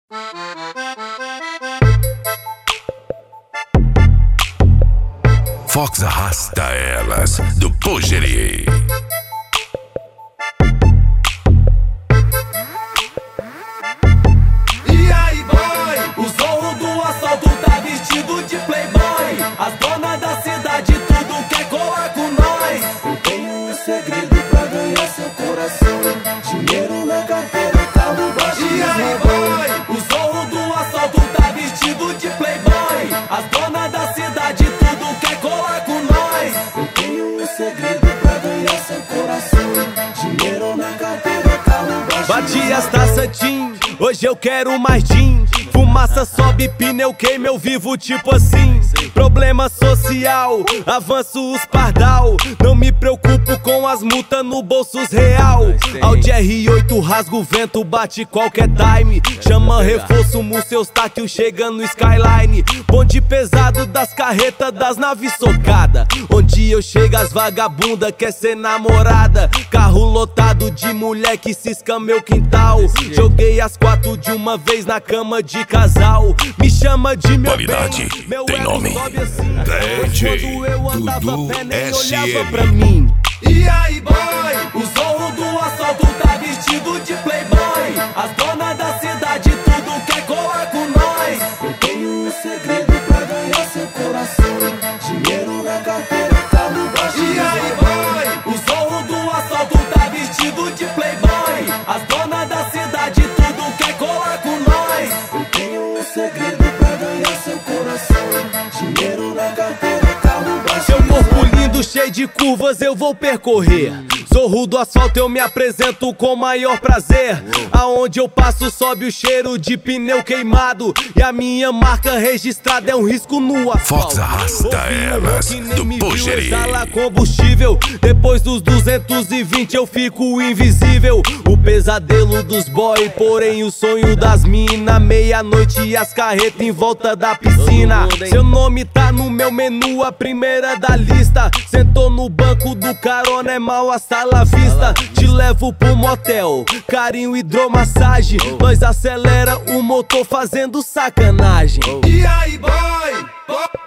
Fox arrasta elas do Pugeri. E aí, boy? O zorro do assalto tá vestido de playboy. As donas da cidade tudo quer colar com nós. Eu tenho um segredo pra ganhar seu coração: dinheiro na carteira, carro baixo. E aí, boy? O zorro do assalto tá vestido de playboy. As donas da cidade tudo quer colar com nós. Eu tenho um segredo pra ganhar seu coração: dinheiro na carteira, carro baixo. Bati as taças Tim, hoje eu quero mais gin. Fumaça sobe, pneu queima, eu vivo tipo assim. Problema social, avanço os pardal. Não me preocupo com as multas no bolsos real. Audi R8 rasga o vento, bate qualquer time. Chama reforço, seus táquil chega no skyline. Bonde pesado das carretas, das naves socada. Onde eu chego as vagabunda quer ser namorada. Carro lotado de mulher que cisca meu quintal. Joguei as 4 de uma vez na cama de casal. Me chama de meu Qualidade bem, meu tem ego nome. sobe assim. DJ Quando eu andava Dudu a pé, nem SM. olhava pra mim. E aí, boy? O zorro do assalto tá vestido de playboy. As donas da cidade tudo quer colar com nós. Eu tenho um segredo pra ganhar seu coração: dinheiro na carteira, carro baixo. E aí, boy? O zorro do assalto tá vestido de playboy. As donas da cidade tudo quer colar com nós. Eu tenho um segredo pra ganhar seu coração: dinheiro na carteira, carro baixo. Seu corpo lindo, cheio de curvas, eu vou percorrer. Zorro do asfalto, eu me apresento com maior prazer. Aonde eu passo sobe o cheiro de pneu queimado. E a minha marca registrada é um risco no asfalto. Fox arrasta elas do Pugeri. Exala combustível. Depois dos 220 eu fico invisível. O pesadelo dos boy, porém o sonho das mina. Meia-noite e as carretas em volta da piscina. Seu nome tá no meu menu, a primeira da lista. Sentou no banco do carona, é mal a sala vista. Te levo pro motel, carinho, hidromassagem. Nós acelera o motor fazendo sacanagem. E aí, boy?